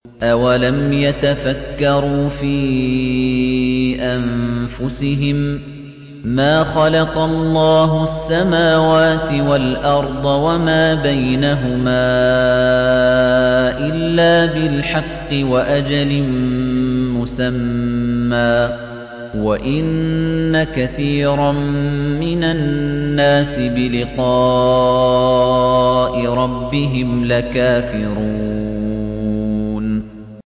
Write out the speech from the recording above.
أَوَلَمْ يَتَفَكَّرُوا فِي أَنفُسِهِم مَّا خَلَقَ اللَّهُ السَّمَاوَاتِ وَالْأَرْضَ وَمَا بَيْنَهُمَا إِلَّا بِالْحَقِّ وَأَجَلٍ مُّسَمًّى وَإِنَّ كَثِيرًا مِّنَ النَّاسِ بِلِقَاءِ رَبِّهِمْ لَكَافِرُونَ